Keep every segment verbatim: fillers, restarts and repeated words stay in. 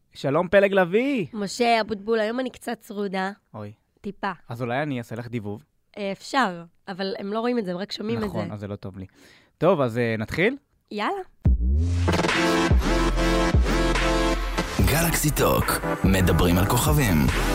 שלום פלג לוי. משה אבוטבול, היום אני קצת צרודה. אוי. טיפה. אז אולי אני אעשה לך דיבוב. אפשר, אבל הם לא רואים את זה, הם רק שומעים את זה. נכון, אז זה לא טוב לי. טוב, אז uh, נתחיל? יאללה. גלקסי טוק, מדברים על כוכבים.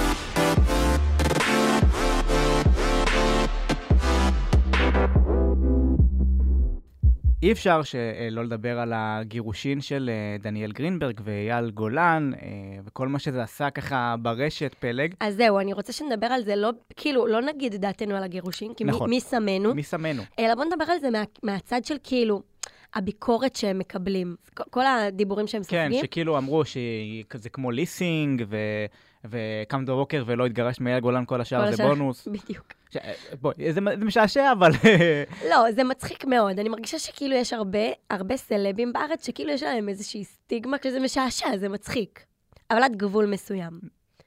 אי אפשר שלא לדבר על הגירושין של דניאל גרינברג ואייל גולן, וכל מה שזה עשה ככה ברשת, פלג. אז זהו, אני רוצה שנדבר על זה, לא, כאילו, לא נגיד דעתנו על הגירושין, כי נכון. מי, מי שמנו. מי שמנו? אלא בוא נדבר על זה מה, מהצד של כאילו, הביקורת שהם מקבלים. כל הדיבורים שהם סופגים. כן, שכאילו אמרו שזה כמו ליסינג, ו... וקמת בבוקר ולא התגרשת מאייל גולן, כל השאר זה בונוס. בדיוק. ש... בואי, זה, זה משעשע, אבל... לא, זה מצחיק מאוד. אני מרגישה שכאילו יש הרבה, הרבה סלבים בארץ, שכאילו יש להם איזושהי סטיגמה, כשזה משעשע, זה מצחיק. אבל עד גבול מסוים.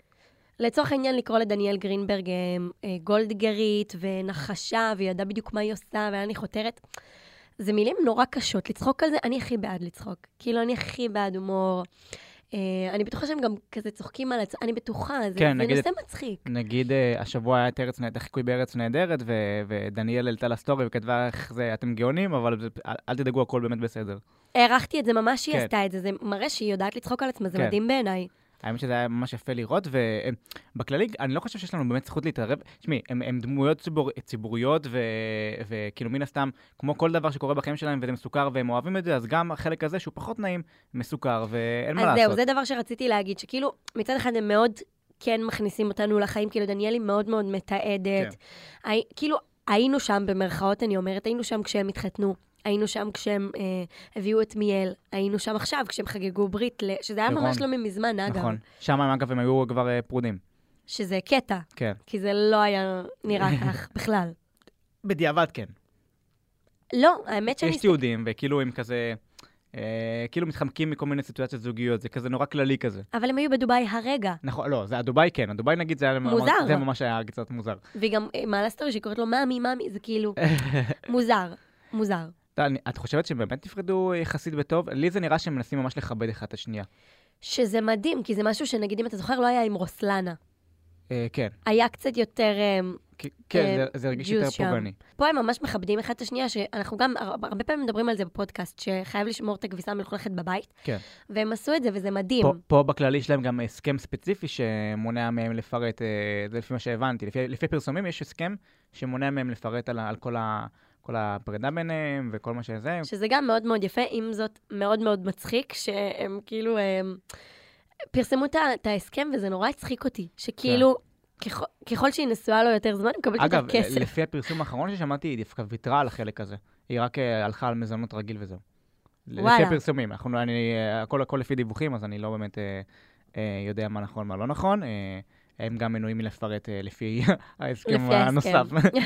לצורך העניין לקרוא לדניאל גרינברג גולדגרית ונחשה, וידע בדיוק מה היא עושה, ואני חותרת. זה מילים נורא קשות. לצחוק על זה, אני הכי בעד לצחוק. כאילו, אני הכי בעד הומור. Uh, אני בטוחה שהם גם כזה צוחקים על עצמם, אני בטוחה, זה, כן, זה נגיד, נושא מצחיק. נגיד, uh, השבוע היה את ארץ נהדרת, חיקוי בארץ נהדרת, ו- ודניאל העלתה לסטורי וכתבה איך זה, אתם גאונים, אבל זה, אל, אל תדאגו, הכל באמת בסדר. הערכתי את זה ממש, שהיא כן. עשתה את זה, זה מראה שהיא יודעת לצחוק על עצמה, זה כן. מדהים בעיניי. האמת שזה היה ממש יפה לראות, ובכללי, אני לא חושב שיש לנו באמת זכות להתערב. תשמעי, הם, הם דמויות ציבור, ציבוריות, ו, וכאילו מן הסתם, כמו כל דבר שקורה בחיים שלהם, וזה מסוכר, והם אוהבים את זה, אז גם החלק הזה שהוא פחות נעים, מסוכר, ואין מה לעשות. אז זהו, זה דבר שרציתי להגיד, שכאילו, מצד אחד הם מאוד כן מכניסים אותנו לחיים, כאילו דניאלי מאוד מאוד מתעדת. כן. הי, כאילו, היינו שם במרכאות, אני אומרת, היינו שם כשהם התחתנו. היינו שם כשהם אה, הביאו את מיאל, היינו שם עכשיו כשהם חגגו ברית, שזה היה נכון. ממש לא מזמן, אגב. נכון, שם הם אגב הם היו כבר אה, פרודים. שזה קטע, כן. כי זה לא היה נראה כך בכלל. בדיעבד כן. לא, האמת שאני... יש תיעודים, וכאילו הם כזה, אה, כאילו מתחמקים מכל מיני סיטואציות זוגיות, זה כזה נורא כללי כזה. אבל הם היו בדובאי הרגע. נכון, לא, זה הדובאי כן, הדובאי נגיד זה היה... מוזר. זה ממש היה קצת מוזר. וגם מעלה סטורי שקוראת לו מאמי, מאמי, זה כאילו מוזר, מוזר. את חושבת שהם באמת נפרדו יחסית בטוב? לי זה נראה שהם מנסים ממש לכבד אחד את השנייה. שזה מדהים, כי זה משהו שנגיד, אם אתה זוכר, לא היה עם רוסלנה. אה, כן. היה קצת יותר... כן, זה הרגיש יותר פוגעני. פה הם ממש מכבדים אחד את השנייה, שאנחנו גם הרבה פעמים מדברים על זה בפודקאסט, שחייב לשמור את הכביסה המלוכלכת בבית, כן. והם עשו את זה, וזה מדהים. פה, פה בכללי יש להם גם הסכם ספציפי שמונע מהם לפרט, זה לפי מה שהבנתי. לפי, לפי פרסומים יש הסכם שמונע מהם לפרט על, על כל ה... כל הפרידה ביניהם וכל מה שזה. שזה גם מאוד מאוד יפה, עם זאת מאוד מאוד מצחיק, שהם כאילו הם, פרסמו את ההסכם, וזה נורא הצחיק אותי, שכאילו, כן. ככל, ככל שהיא נשואה לו יותר זמן, היא מקבלת יותר כסף. אגב, לפי הפרסום האחרון ששמעתי, היא דווקא ויתרה על החלק הזה. היא רק הלכה על מזונות רגיל וזהו. וואלה. לפי הפרסומים. אנחנו, אני, הכל, הכל לפי דיווחים, אז אני לא באמת אה, אה, יודע מה נכון, מה לא נכון. אה, הם גם מנועים מלפרט אה, לפי ההסכם הנוסף.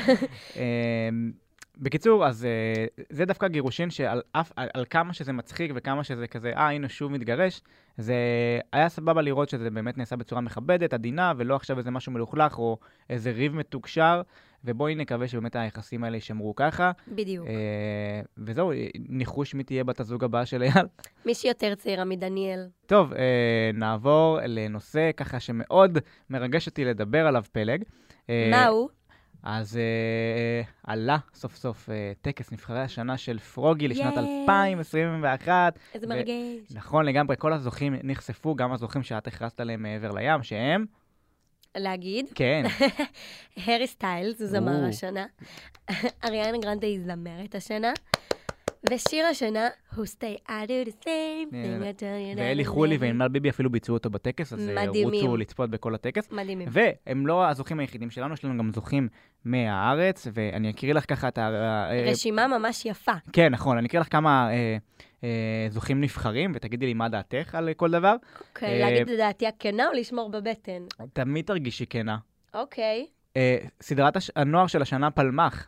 בקיצור, אז uh, זה דווקא גירושין שעל אף, על, על כמה שזה מצחיק וכמה שזה כזה, אה, הנה שוב מתגרש, זה היה סבבה לראות שזה באמת נעשה בצורה מכבדת, עדינה, ולא עכשיו איזה משהו מלוכלך או איזה ריב מתוקשר, ובואי נקווה שבאמת היחסים האלה יישמרו ככה. בדיוק. Uh, וזהו, ניחוש מי תהיה בת הזוג הבאה של אייל. מי שיותר צעירה מדניאל. טוב, uh, נעבור לנושא ככה שמאוד מרגש אותי לדבר עליו, פלג. Uh, מהו? אז uh, עלה סוף סוף uh, טקס נבחרי השנה של פרוגי לשנת אלפיים עשרים ואחת. איזה מרגש. נכון, לגמרי, כל הזוכים נחשפו, גם הזוכים שאת הכרזת עליהם מעבר לים, שהם... להגיד? כן. הרי סטיילס, הוא זמר השנה. אריאנה גרנדה היא זמרת השנה. ושיר השנה, Who Stay I Do The Same. ואלי חולי וענמל ביבי אפילו ביצעו אותו בטקס, אז רוצו לצפות בכל הטקס. מדהימים. והם לא הזוכים היחידים שלנו, יש לנו גם זוכים מהארץ, ואני אקריא לך ככה את ה... רשימה ממש יפה. כן, נכון, אני אקריא לך כמה זוכים נבחרים, ותגידי לי מה דעתך על כל דבר. אוקיי, להגיד את דעתי הכנה או לשמור בבטן? תמיד תרגישי כנה. אוקיי. סדרת הנוער של השנה פלמח.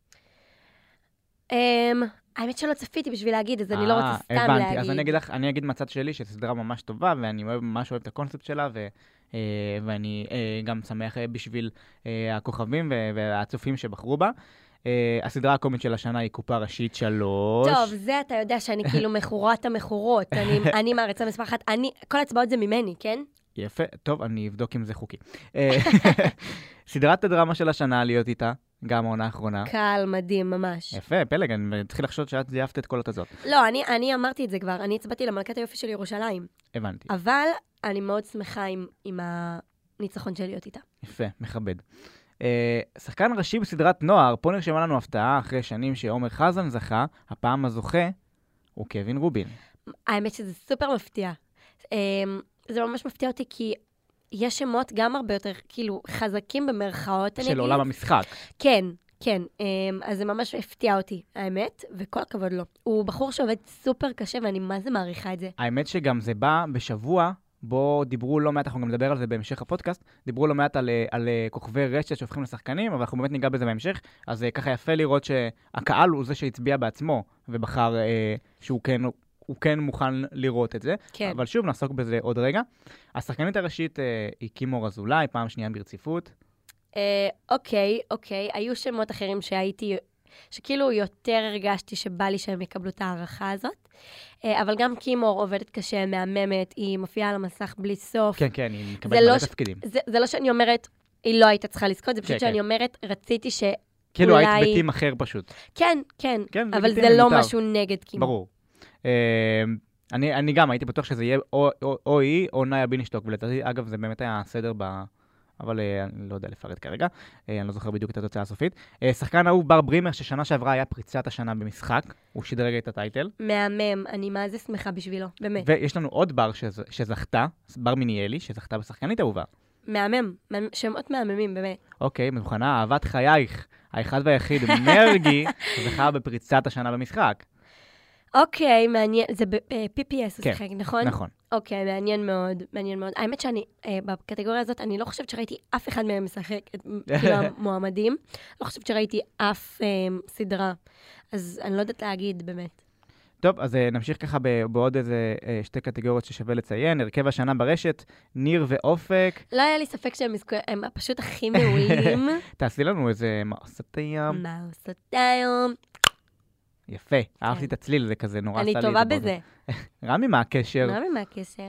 אמ... האמת שלא צפיתי בשביל להגיד, אז אני לא רוצה סתם להגיד. הבנתי, אז אני אגיד לך, אני אגיד מצד שלי שזו סדרה ממש טובה, ואני ממש אוהב את הקונספט שלה, ואני גם שמח בשביל הכוכבים והצופים שבחרו בה. אה, הסדרה הקומית של השנה היא קופה ראשית שלוש. טוב, זה אתה יודע שאני כאילו מכורת המכורות. אני, אני מעריצה מספר אחת. אני, כל הצבעות זה ממני, כן? יפה, טוב, אני אבדוק אם זה חוקי. אה, סדרת הדרמה של השנה להיות איתה, גם העונה האחרונה. קל, מדהים, ממש. יפה, פלג, אני מתחיל לחשוב שאת זייפת את כל התזות. לא, אני, אני אמרתי את זה כבר. אני הצבעתי למלכת היופי של ירושלים. הבנתי. אבל אני מאוד שמחה עם, עם הניצחון של להיות איתה. יפה, מכבד. Uh, שחקן ראשי בסדרת נוער, פה נרשמה לנו הפתעה אחרי שנים שעומר חזן זכה, הפעם הזוכה הוא קווין רובין. האמת שזה סופר מפתיע. Um, זה ממש מפתיע אותי כי יש שמות גם הרבה יותר כאילו חזקים במרכאות, אני של אגיד. עולם המשחק. כן, כן. Um, אז זה ממש הפתיע אותי, האמת, וכל הכבוד לו. הוא בחור שעובד סופר קשה ואני מה זה מעריכה את זה. האמת שגם זה בא בשבוע, בו דיברו לא מעט, אנחנו גם נדבר על זה בהמשך הפודקאסט, דיברו לא מעט על, על כוכבי רשת שהופכים לשחקנים, אבל אנחנו באמת ניגע בזה בהמשך, אז ככה יפה לראות שהקהל הוא זה שהצביע בעצמו, ובחר אה, שהוא כן, הוא כן מוכן לראות את זה. כן. אבל שוב, נעסוק בזה עוד רגע. השחקנית הראשית אה, היא קימור אזולאי, פעם שנייה ברציפות. אה, אוקיי, אוקיי. היו שמות אחרים שהייתי, שכאילו יותר הרגשתי שבא לי שהם יקבלו את הערכה הזאת. אבל גם קימור עובדת קשה, מהממת, היא מופיעה על המסך בלי סוף. כן, כן, היא מקבלת לא מלא ש... תפקידים. זה, זה לא שאני אומרת, היא לא הייתה צריכה לזכות, זה פשוט כן, שאני כן. אומרת, רציתי שאולי... כאילו היית בטים אחר פשוט. כן, כן, כן, אבל לגיטימי, זה לא מותר. משהו נגד קימור. ברור. אה, אני, אני גם הייתי בטוח שזה יהיה או, או, או היא או נאיה בינשטוק, ולדעתי, אגב, זה באמת היה הסדר ב... אבל אה, אני לא יודע לפרט כרגע, אה, אני לא זוכר בדיוק את התוצאה הסופית. אה, שחקן ההוא בר ברימר, ששנה שעברה היה פריצת השנה במשחק, הוא שדרג את הטייטל. מהמם, אני מה זה שמחה בשבילו, באמת. ויש לנו עוד בר שז, שזכתה, בר מיניאלי, שזכתה בשחקנית אהובה. מהמם, מהמם, שמות מהממים, באמת. אוקיי, מבחנה, אהבת חייך, האחד והיחיד, מרגי, זכה בפריצת השנה במשחק. אוקיי, מעניין, זה ב-פי פי אס הוא כן, שיחק, נכון? נכון. אוקיי, מעניין מאוד, מעניין מאוד. האמת שאני, אה, בקטגוריה הזאת, אני לא חושבת שראיתי אף אחד מהם משחק, את- כאילו המועמדים. לא חושבת שראיתי אף אה, סדרה. אז אני לא יודעת להגיד, באמת. טוב, אז אה, נמשיך ככה ב- בעוד איזה אה, שתי קטגוריות ששווה לציין. הרכב השנה ברשת, ניר ואופק. לא היה לי ספק שהם יזכו- הם פשוט הכי מעולים. תעשי לנו איזה מעשת הים. מה עושות היום? יפה, אהבתי את הצליל, זה כזה נורא אני עשה לי את טובה זה בזה. באוזן. רמי, מה הקשר? מה ממה הקשר?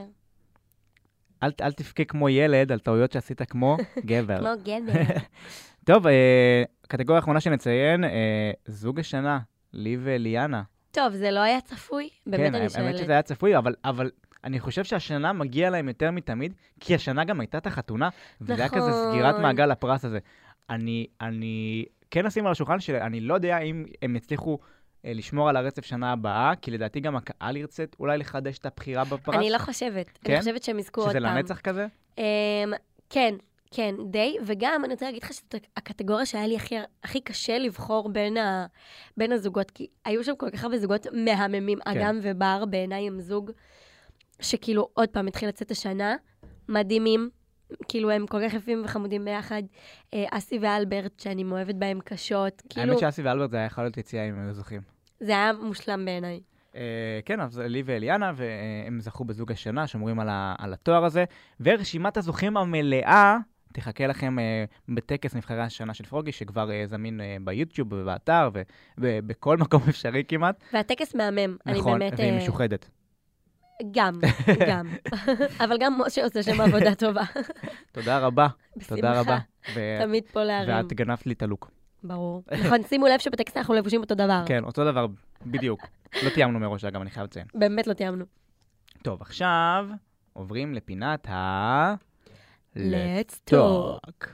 אל, אל תבכה כמו ילד על טעויות שעשית כמו גבר. כמו גבר. טוב, אה, קטגוריה האחרונה שנציין, אה, זוג השנה, לי וליאנה. טוב, זה לא היה צפוי? באמת כן, אני האמת שואלת. שזה היה צפוי, אבל, אבל אני חושב שהשנה מגיע להם יותר מתמיד, כי השנה גם הייתה את החתונה, וזה היה כזה נכון. סגירת מעגל לפרס הזה. אני, אני כן אשים על השולחן שאני לא יודע אם הם יצליחו אה, לשמור על הרצף שנה הבאה, כי לדעתי גם הקהל ירצה אולי לחדש את הבחירה בפרס. אני לא חושבת. כן? אני חושבת שהם יזכו עוד שזה פעם. לנצח כזה? אמ, כן, כן, די. וגם אני רוצה להגיד לך שזאת הקטגוריה שהיה לי הכי, הכי קשה לבחור בין, ה, בין הזוגות, כי היו שם כל כך הרבה זוגות מהממים. כן. אגם ובר בעיניי הם זוג שכאילו עוד פעם התחיל לצאת השנה, מדהימים, כאילו הם כל כך יפים וחמודים ביחד. אה, אסי ואלברט, שאני מאוהבת בהם קשות, כאילו האמת שאסי ואלברט זה היה יכול להיות יציאה אם הם היו זוכים. זה היה מושלם בעיניי. אה, כן, אז לי ואליאנה, והם זכו בזוג השנה, שומרים על, ה, על התואר הזה, ורשימת הזוכים המלאה תחכה לכם אה, בטקס נבחרי השנה של פרוגי, שכבר אה, זמין אה, ביוטיוב ובאתר, ובכל מקום אפשרי כמעט. והטקס מהמם, אני נכון, באמת... והיא אה, משוחדת. גם, גם. אבל גם משה עושה שם עבודה טובה. תודה רבה, תודה רבה. בשמחה, ו- תמיד פה להרים. ואת גנבת לי את הלוק. ברור. נכון, שימו לב שבטקסט אנחנו לבושים אותו דבר. כן, אותו דבר, בדיוק. לא תיאמנו מראש, אגב, אני חייב לציין. באמת לא תיאמנו. טוב, עכשיו עוברים לפינת ה... Let's talk.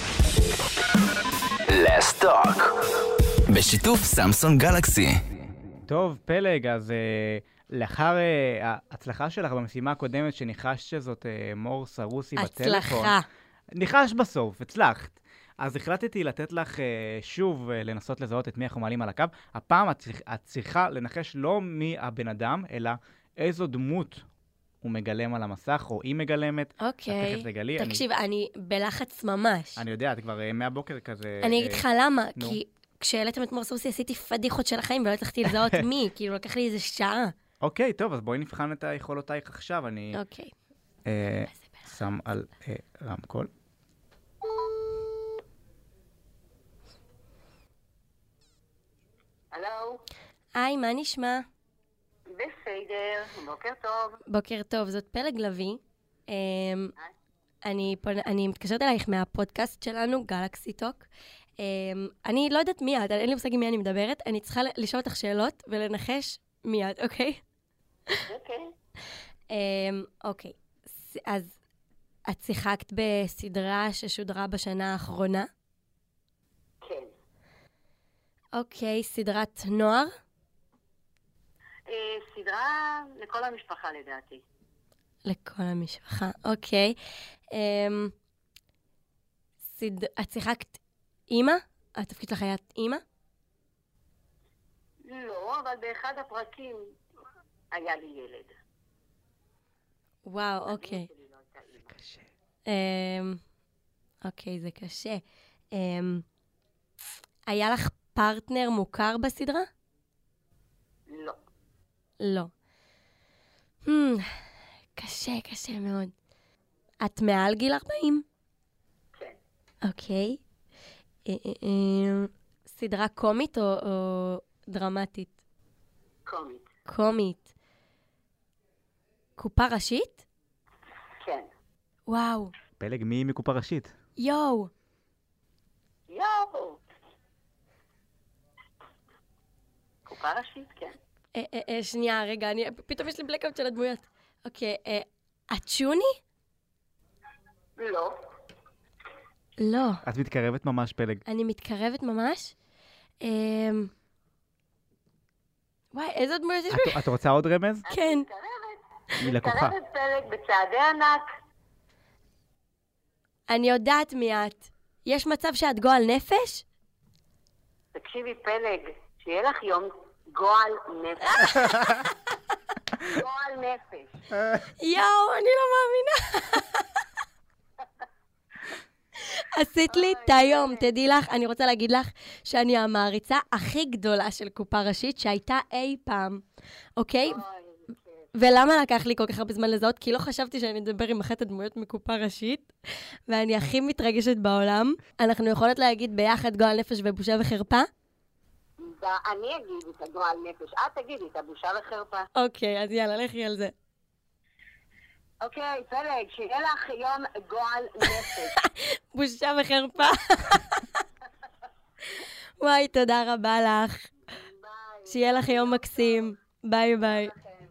Let's talk. בשיתוף סמסון גלקסי. טוב, פלג, אז uh, לאחר uh, ההצלחה שלך במשימה הקודמת, שניחשת שזאת uh, מור סרוסי בטלפון. הצלחה. ניחשת בסוף, הצלחת. אז החלטתי לתת לך uh, שוב uh, לנסות לזהות את מי אנחנו מעלים על הקו. הפעם את, צריכ- את צריכה לנחש לא מי הבן אדם, אלא איזו דמות הוא מגלם על המסך, או היא מגלמת. את אוקיי. תכף תגלי. אני- תקשיב, אני בלחץ ממש. אני יודע, את כבר uh, מהבוקר כזה... אני uh, אגיד לך למה, נו. כי כשהעליתם את מור סרוסי עשיתי פדיחות של החיים ולא הצלחתי לזהות מי, כאילו לקח לי איזה שעה. אוקיי, טוב, אז בואי נבחן את היכולותייך עכשיו. אני אוקיי. אה, שם על אה, רמקול. היי, מה נשמע? בסדר, בוקר טוב. בוקר טוב, זאת פלג לוי. אני, אני מתקשרת אלייך מהפודקאסט שלנו, גלקסי טוק. אני לא יודעת מי את, אין לי מושג עם מי אני מדברת, אני צריכה לשאול אותך שאלות ולנחש מי את, אוקיי? אוקיי. אוקיי, אז את שיחקת בסדרה ששודרה בשנה האחרונה? כן. אוקיי, סדרת נוער? סדרה לכל המשפחה לדעתי. לכל המשפחה, אוקיי. את שיחקת אימא? התפקיד שלך היה אימא? לא, אבל באחד הפרקים היה לי ילד. וואו, אוקיי. זה קשה. אוקיי, זה קשה. היה לך פרטנר מוכר בסדרה? לא. לא. קשה, קשה מאוד. את מעל גיל ארבעים? כן. אוקיי. סדרה קומית או דרמטית? קומית. קומית. קופה ראשית? כן. וואו. פלג, מי מקופה ראשית? יואו. יואו. קופה ראשית, כן. שנייה, רגע, פתאום יש לי בלקאוט של הדמויות. אוקיי, את שוני? לא. לא. את מתקרבת ממש, פלג. אני מתקרבת ממש? וואי, איזה דמויות יש לי? את רוצה עוד רמז? כן. היא לקוחה. מתקרבת פלג בצעדי ענק. אני יודעת מי את. יש מצב שאת גועל נפש? תקשיבי פלג, שיהיה לך יום גועל נפש. גועל נפש. יואו, אני לא מאמינה. עשית לי את היום, תדעי לך, אני רוצה להגיד לך שאני המעריצה הכי גדולה של קופה ראשית שהייתה אי פעם, אוקיי? ולמה לקח לי כל כך הרבה זמן לזהות? כי לא חשבתי שאני אדבר עם אחת הדמויות מקופה ראשית, ואני הכי מתרגשת בעולם. אנחנו יכולות להגיד ביחד גועל נפש ובושה וחרפה? אני אגיד את הגועל נפש, את תגידי את הבושה וחרפה. אוקיי, אז יאללה, לכי על זה. אוקיי, פלג, שיהיה לך יום גועל נפש. בושה וחרפה. וואי, תודה רבה לך. שיהיה לך יום מקסים. ביי ביי.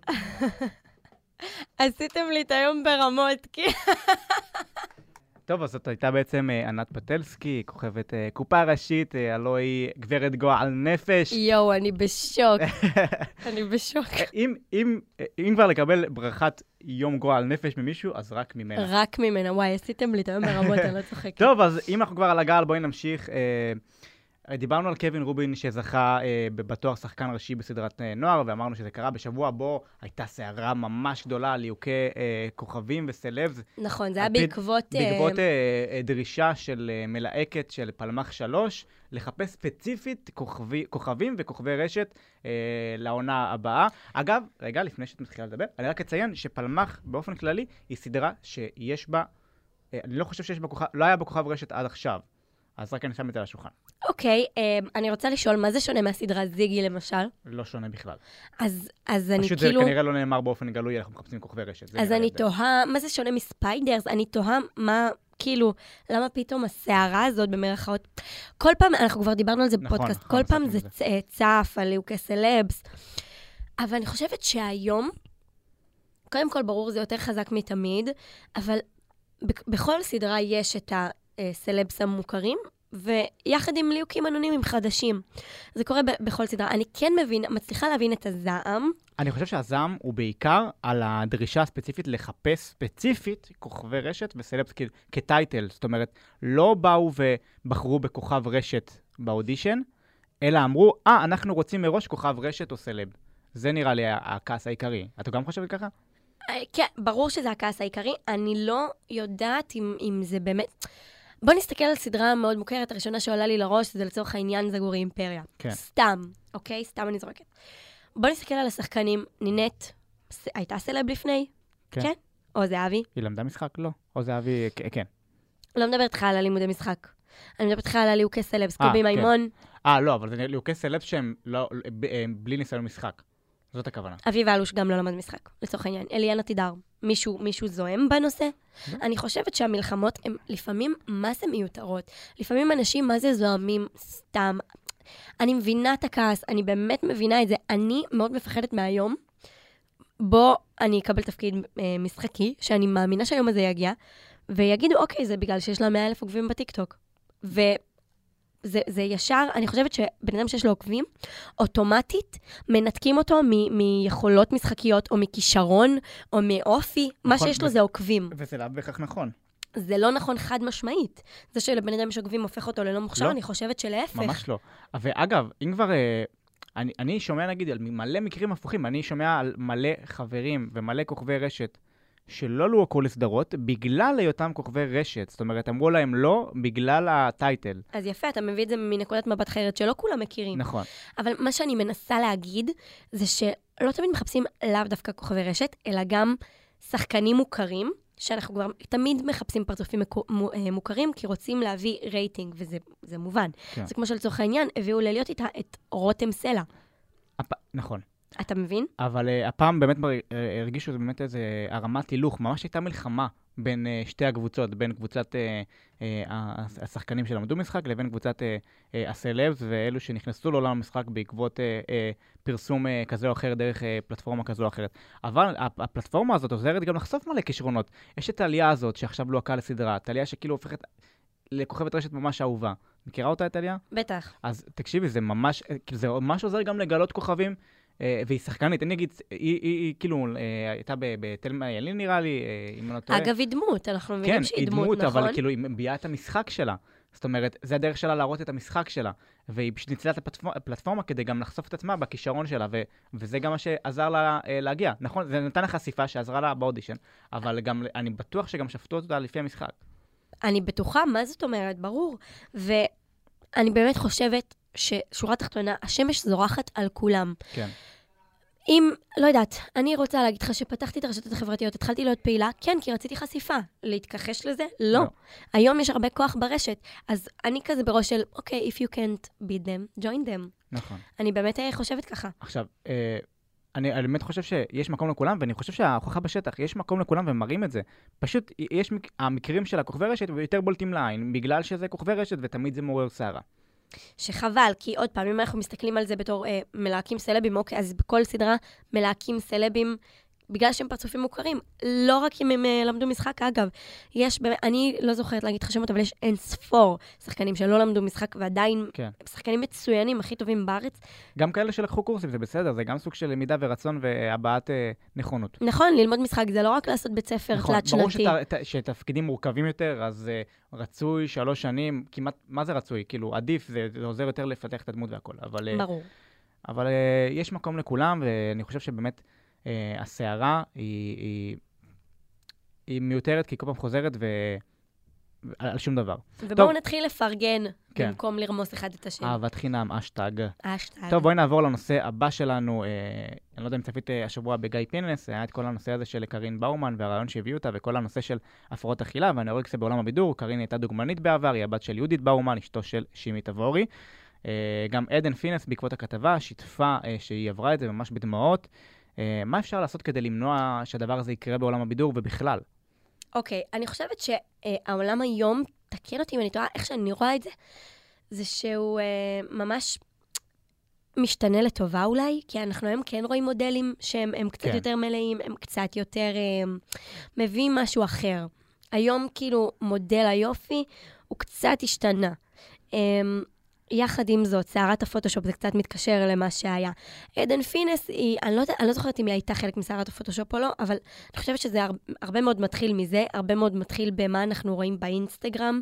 עשיתם לי את היום ברמות, כי... טוב, אז זאת הייתה בעצם ענת פטלסקי, כוכבת קופה ראשית, הלוא היא גברת גועל נפש. יואו, אני בשוק. אני בשוק. אם, אם, אם כבר לקבל ברכת יום גועל נפש ממישהו, אז רק ממנה. רק ממנה, וואי, עשיתם לי את היום ברמות, אני לא צוחקת. טוב, אז אם אנחנו כבר על הגל, בואי נמשיך. דיברנו על קווין רובין שזכה אה, בתואר שחקן ראשי בסדרת אה, נוער, ואמרנו שזה קרה בשבוע בו הייתה סערה ממש גדולה על ליהוקי אה, כוכבים וסלבס. נכון, זה היה בעקבות... בעקבות אה, אה, דרישה של אה, מלהקת של פלמח שלוש, לחפש ספציפית כוכבי, כוכבים וכוכבי רשת אה, לעונה הבאה. אגב, רגע, לפני שאת מתחילה לדבר, אני רק אציין שפלמח באופן כללי היא סדרה שיש בה, אה, אני לא חושב שיש בה כוכב, לא היה בה כוכב רשת עד עכשיו. אז רק אני שם את זה על השולחן. אוקיי, אני רוצה לשאול, מה זה שונה מהסדרה זיגי, למשל? לא שונה בכלל. אז, אז אני פשוט כאילו... זה כנראה לא נאמר באופן גלוי, אנחנו מחפשים כוכבי רשת. אז אני תוהה, מה זה שונה מספיידרס? אני תוהה מה, כאילו, למה פתאום הסערה הזאת במרכאות... כל פעם, אנחנו כבר דיברנו על זה בפודקאסט, כל פעם זה צף על ליהוקי סלבס. אבל אני חושבת שהיום, קודם כל ברור, זה יותר חזק מתמיד, אבל בכל סדרה יש את ה... סלבס המוכרים, ויחד עם ליהוקים אנונימיים חדשים. זה קורה ב- בכל סדרה. אני כן מבין, מצליחה להבין את הזעם. אני חושב שהזעם הוא בעיקר על הדרישה הספציפית לחפש ספציפית כוכבי רשת וסלבס כ- כטייטל. זאת אומרת, לא באו ובחרו בכוכב רשת באודישן, אלא אמרו, אה, אנחנו רוצים מראש כוכב רשת או סלב. זה נראה לי הכעס העיקרי. אתה גם חושבת ככה? כן, ברור שזה הכעס העיקרי. אני לא יודעת אם, אם זה באמת... בוא נסתכל על סדרה מאוד מוכרת, הראשונה שעולה לי לראש, זה לצורך העניין זגורי אימפריה. כן. סתם, אוקיי? סתם אני זורקת. בוא נסתכל על השחקנים. נינט, ס... הייתה סלב לפני? כן. כן? או זהבי? היא למדה משחק? לא. או זהבי, כן. לא מדברת לך על הלימודי משחק. אני מדברת לך על הליהוקי סלבס, אה, קובי כן. מימון, אה, לא, אבל זה ליהוקי סלב שהם לא, הם בלי ניסיון משחק. זאת הכוונה. אביב אלוש גם לא למד משחק, לצורך העניין. אליאנה תידר, מישהו, מישהו זוהם בנושא? אני חושבת שהמלחמות הן לפעמים מה זה מיותרות. לפעמים אנשים מה זה זוהמים סתם. אני מבינה את הכעס, אני באמת מבינה את זה. אני מאוד מפחדת מהיום, בו אני אקבל תפקיד אה, משחקי, שאני מאמינה שהיום הזה יגיע, ויגידו, אוקיי, זה בגלל שיש לה מאה אלף עוקבים בטיקטוק. ו... זה, זה ישר, אני חושבת שבן אדם שיש לו עוקבים, אוטומטית מנתקים אותו מ- מיכולות משחקיות, או מכישרון, או מאופי, מה נכון, שיש לו ו- זה עוקבים. וזה לא בהכרח נכון. זה לא נכון חד משמעית. זה שלבן אדם יש עוקבים הופך אותו ללא מוכשר, לא. אני חושבת שלהפך. ממש לא. ואגב, אם כבר... אה, אני, אני שומע, נגיד, על מלא מקרים הפוכים, אני שומע על מלא חברים ומלא כוכבי רשת שלא לוהקו לסדרות בגלל היותם כוכבי רשת. זאת אומרת, אמרו להם לא בגלל הטייטל. אז יפה, אתה מביא את זה מנקודת מבט אחרת שלא כולם מכירים. נכון. אבל מה שאני מנסה להגיד, זה שלא תמיד מחפשים לאו דווקא כוכבי רשת, אלא גם שחקנים מוכרים, שאנחנו כבר תמיד מחפשים פרצופים מוכרים, כי רוצים להביא רייטינג, וזה זה מובן. כן. זה כמו שלצורך העניין, הביאו ללהיות איתה את רותם סלע. הפ... נכון. אתה מבין? אבל uh, הפעם באמת מר... uh, הרגישו באמת איזה הרמת הילוך, ממש הייתה מלחמה בין uh, שתי הקבוצות, בין קבוצת uh, uh, השחקנים שלמדו משחק, לבין קבוצת uh, uh, הסלבס, ואלו שנכנסו לעולם המשחק בעקבות uh, uh, פרסום uh, כזה או אחר, דרך uh, פלטפורמה כזו או אחרת. אבל הפלטפורמה הזאת עוזרת גם לחשוף מלא כישרונות. יש את העלייה הזאת שעכשיו לוהקה לסדרה, את העלייה שכאילו הופכת לכוכבת רשת ממש אהובה. מכירה אותה את העלייה? בטח. אז תקשיבי, זה ממש, זה ממש עוזר גם לגלות כוכבים, והיא שחקנית, אני אגיד, היא כאילו הייתה בתלמה ילין נראה לי, אם אני לא טועה. אגב, היא דמות, אנחנו מבינים שהיא דמות, נכון? כן, היא דמות, אבל כאילו היא מביאה את המשחק שלה. זאת אומרת, זה הדרך שלה להראות את המשחק שלה, והיא פשוט ניצלה את הפלטפורמה כדי גם לחשוף את עצמה בכישרון שלה, וזה גם מה שעזר לה להגיע. נכון, זה נתן לה חשיפה שעזרה לה באודישן, אבל גם, אני בטוח שגם שפטו אותה לפי המשחק. אני בטוחה, מה זאת אומרת? ברור. ואני באמת חושבת ששורה תחתונה, השמש זורחת על כולם. כן. אם, לא יודעת, אני רוצה להגיד לך שפתחתי את הרשתות החברתיות, התחלתי להיות פעילה, כן, כי רציתי חשיפה. להתכחש לזה? לא. לא. היום יש הרבה כוח ברשת, אז אני כזה בראש של, אוקיי, if you can't beat them, join them. נכון. אני באמת חושבת ככה. עכשיו, אה, אני באמת חושב שיש מקום לכולם, ואני חושב שההוכחה בשטח, יש מקום לכולם ומראים את זה. פשוט, יש מק... המקרים של הכוכבי רשת ויותר בולטים לעין, בגלל שזה כוכבי רשת ותמיד זה מעורר שערה. שחבל, כי עוד פעם, אם אנחנו מסתכלים על זה בתור אה, מלהקים סלבים, אוקיי, אז בכל סדרה מלהקים סלבים, בגלל שהם פרצופים מוכרים, לא רק אם הם אה, למדו משחק, אגב, יש, באמת, אני לא זוכרת להגיד לך שמות, אבל יש אין ספור שחקנים שלא למדו משחק, ועדיין כן. שחקנים מצוינים, הכי טובים בארץ. גם כאלה שלקחו קורסים, זה בסדר, זה גם סוג של למידה ורצון והבעת אה, נכונות. נכון, ללמוד משחק, זה לא רק לעשות בית ספר נכון, תלת שנתי. ברור שת, שתפקידים מורכבים יותר, אז uh, רצוי שלוש שנים, כמעט, מה זה רצוי? כאילו, עדיף, זה, זה עוזר יותר לפתח את הדמות והכל. אבל, ברור. אבל uh, יש מקום לכולם, ואני חושב שבאמת uh, הסערה היא, היא, היא מיותרת, כי כל פעם חוזרת ו... על, על שום דבר. ובואו טוב. נתחיל לפרגן, כן. במקום לרמוס אחד את השני. אהבת חינם, אשטג. אשטג. טוב, בואי נעבור לנושא הבא שלנו. אה, אני לא יודע אם צפית אה, השבוע בגיא פינס, היה את כל הנושא הזה של קרין באומן והרעיון שהביאו אותה, וכל הנושא של הפרעות אכילה, ואני רואה קצת בעולם הבידור. קרין הייתה דוגמנית בעבר, היא הבת של יהודית באומן, אשתו של שימי תבורי. אה, גם עדן פינס, בעקבות הכתבה, שיתפה אה, שהיא עברה את זה ממש בדמעות. אה, מה אפשר לעשות כדי למנוע שהדבר הזה יקרה בעולם הבידור ובכלל? אוקיי, אני חושבת שהעולם היום, תקן אותי אם אני טועה, איך שאני רואה את זה, זה שהוא אה, ממש משתנה לטובה אולי, כי אנחנו היום כן רואים מודלים שהם הם קצת כן. יותר מלאים, הם קצת יותר אה, מביאים משהו אחר. היום כאילו מודל היופי הוא קצת השתנה. אה, יחד עם זאת, סערת הפוטושופ זה קצת מתקשר למה שהיה. עדן פינס, היא, אני, לא, אני לא זוכרת אם היא הייתה חלק מסערת הפוטושופ או לא, אבל אני חושבת שזה הרבה, הרבה מאוד מתחיל מזה, הרבה מאוד מתחיל במה אנחנו רואים באינסטגרם.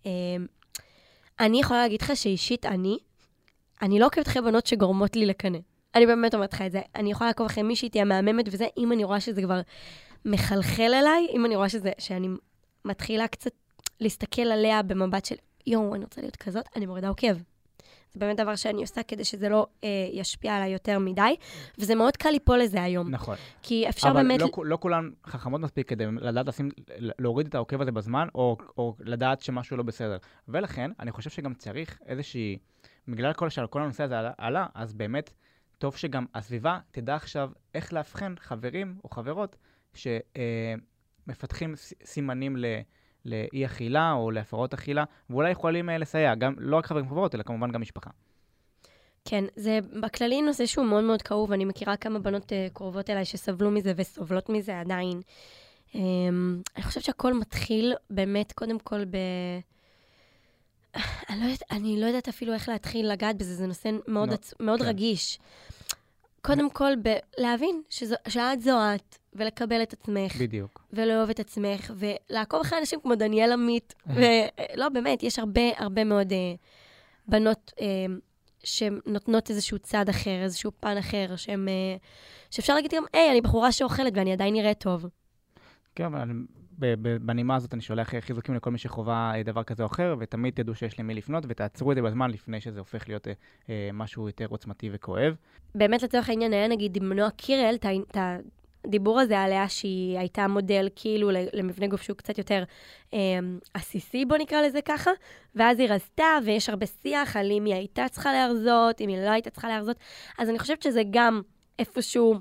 אני יכולה להגיד לך שאישית אני, אני לא עוקבת אחרי בנות שגורמות לי לקנא. אני באמת אומרת לך את זה. אני יכולה לעקוב אחרי מישהי תהיה מהממת וזה, אם אני רואה שזה כבר מחלחל אליי, אם אני רואה שזה, שאני מתחילה קצת להסתכל עליה במבט של, יואו, אני רוצה להיות כזאת, אני מורידה עוקב. זה באמת דבר שאני עושה כדי שזה לא אה, ישפיע עליי יותר מדי, וזה מאוד קל ליפול לזה היום. נכון. כי אפשר אבל באמת... לא, לא כולן חכמות מספיק כדי לדעת לשים, להוריד את העוקב הזה בזמן, או, או לדעת שמשהו לא בסדר. ולכן, אני חושב שגם צריך איזושהי, בגלל כל השאלה, כל הנושא הזה עלה, אז באמת טוב שגם הסביבה תדע עכשיו איך להבחן חברים או חברות שמפתחים סימנים ל... לאי אכילה או להפרות אכילה, ואולי יכולים לסייע, גם לא רק חברים חברות, אלא כמובן גם משפחה. כן, זה בכללי נושא שהוא מאוד מאוד כאוב, אני מכירה כמה בנות uh, קרובות אליי שסבלו מזה וסובלות מזה עדיין. Um, אני חושבת שהכל מתחיל באמת קודם כל ב... אני לא יודעת, אני לא יודעת אפילו איך להתחיל לגעת בזה, זה נושא מאוד, no, עצ... מאוד כן. רגיש. קודם כל, להבין שזו, שאת זו את, ולקבל את עצמך. בדיוק. ולאהוב את עצמך, ולעקוב אחרי אנשים כמו דניאל עמית. ולא, באמת, יש הרבה, הרבה מאוד uh, בנות uh, שנותנות איזשהו צד אחר, איזשהו פן אחר, שהם, uh, שאפשר להגיד גם, היי, אני בחורה שאוכלת ואני עדיין נראית טוב. כן, אבל בנימה הזאת אני שולח חיזוקים לכל מי שחובה דבר כזה או אחר, ותמיד תדעו שיש למי לפנות, ותעצרו את זה בזמן לפני שזה הופך להיות אה, משהו יותר עוצמתי וכואב. באמת לצורך העניין היה נגיד עם נועה קירל, את הדיבור הזה עליה שהיא הייתה מודל כאילו למבנה גוף שהוא קצת יותר אה, עסיסי, בוא נקרא לזה ככה, ואז היא רזתה, ויש הרבה שיח על אם היא הייתה צריכה להרזות, אם היא לא הייתה צריכה להרזות, אז אני חושבת שזה גם איפשהו...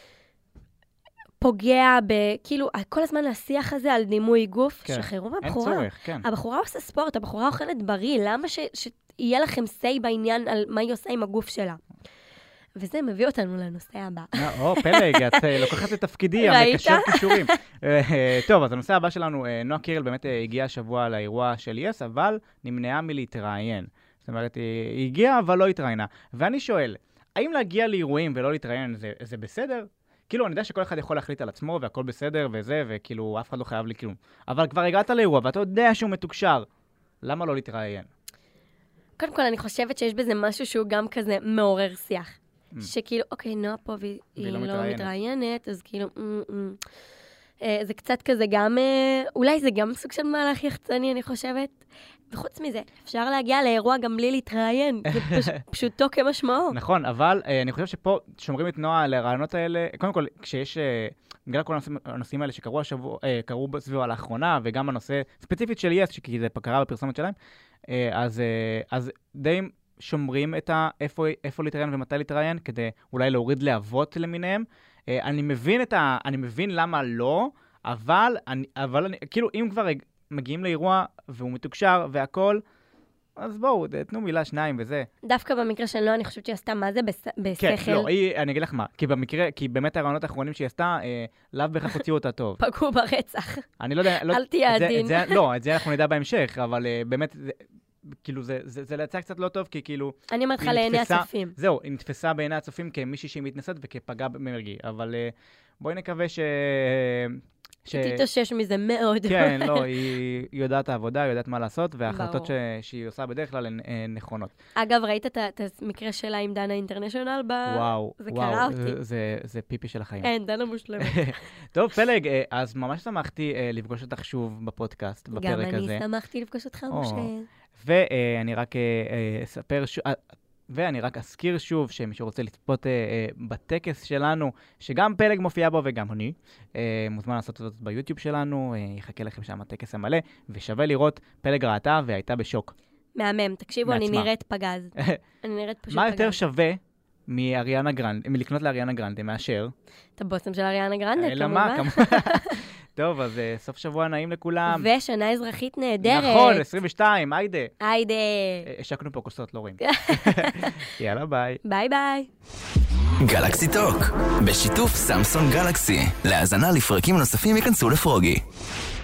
פוגע ב... כאילו, כל הזמן השיח הזה על דימוי גוף, כן. שחררו מהבחורה. אין צורך, כן. הבחורה עושה ספורט, הבחורה אוכלת בריא, למה ש... שיהיה לכם סי בעניין על מה היא עושה עם הגוף שלה? וזה מביא אותנו לנושא הבא. או, פלג, את לוקחת את תפקידי, המקשר קישורים. טוב, אז הנושא הבא שלנו, נועה קירל באמת הגיעה השבוע לאירוע של יס, אבל נמנעה מלהתראיין. זאת אומרת, היא הגיעה, אבל לא התראיינה. ואני שואל, האם להגיע לאירועים ולא להתראיין זה, זה בסדר? כאילו, אני יודע שכל אחד יכול להחליט על עצמו, והכל בסדר וזה, וכאילו, אף אחד לא חייב לי כלום. אבל כבר הגעת לאירוע, ואתה יודע שהוא מתוקשר. למה לא להתראיין? קודם כל, אני חושבת שיש בזה משהו שהוא גם כזה מעורר שיח. Mm. שכאילו, אוקיי, נועה פה והיא לא, לא מתראיינת, אז כאילו, mm, mm. אה, זה קצת כזה גם, אה, אולי זה גם סוג של מהלך יחצני, אני חושבת. וחוץ מזה, אפשר להגיע לאירוע גם בלי להתראיין, זה פש... פשוטו כמשמעו. נכון, אבל uh, אני חושב שפה שומרים את נועה לרעיונות האלה, קודם כל, כשיש, uh, בגלל כל הנושאים, הנושאים האלה שקרו השבוע, uh, קרו סביבה לאחרונה, וגם הנושא ספציפית של יס, כי זה קרה בפרסומת שלהם, uh, אז, uh, אז די שומרים את ה, איפה, איפה להתראיין ומתי להתראיין, כדי אולי להוריד להבות למיניהם. Uh, אני מבין את ה, אני מבין למה לא, אבל, אני, אבל אני, כאילו, אם כבר מגיעים לאירוע והוא מתוקשר והכל, אז בואו, תנו מילה שניים וזה. דווקא במקרה של נועה, אני חושבת שהיא עשתה מה זה בשכל. כן, לא, היא, אני אגיד לך מה, כי במקרה, כי באמת הרעיונות האחרונים שהיא עשתה, אה, לאו בכך הוציאו אותה טוב. פגעו ברצח. אני לא יודע, לא, אל תהיה עדין. לא, את זה אנחנו נדע בהמשך, אבל אה, באמת, זה, כאילו, זה, זה, זה יצא קצת לא טוב, כי כאילו... אני אומרת לך לעיני הצופים. זהו, היא נתפסה בעיני הצופים כמישהי שהיא מתנסית וכפגע במרגי, אבל אה, בואי נקווה ש... שתתאושש מזה מאוד. כן, לא, היא יודעת העבודה, היא יודעת מה לעשות, וההחלטות שהיא עושה בדרך כלל הן נכונות. אגב, ראית את המקרה שלה עם דנה אינטרנשיונל? וואו, זה קרה אותי. זה פיפי של החיים. כן, דנה מושלמת. טוב, פלג, אז ממש שמחתי לפגוש אותך שוב בפודקאסט, בפרק הזה. גם אני שמחתי לפגוש אותך, משה. ואני רק אספר... ואני רק אזכיר שוב שמי שרוצה לצפות אה, אה, בטקס שלנו, שגם פלג מופיע בו וגם אני, אה, מוזמן לעשות זאת ביוטיוב שלנו, אה, יחכה לכם שם הטקס המלא, ושווה לראות, פלג ראתה והייתה בשוק. מהמם, תקשיבו, מעצמה. אני נראית פגז. אני נראית פשוט פגז. מה יותר שווה מאריאנה גרנד, מלקנות לאריאנה גרנד, מאשר? את הבוסם של אריאנה גרנד, כמובן. טוב, אז סוף שבוע נעים לכולם. ושנה אזרחית נהדרת. נכון, עשרים ושתיים, היידה. היידה. השקנו פה כוסות, לא רואים. יאללה, ביי. ביי ביי. גלקסי טוק, בשיתוף סמסון גלקסי. להאזנה לפרקים נוספים ייכנסו לפרוגי.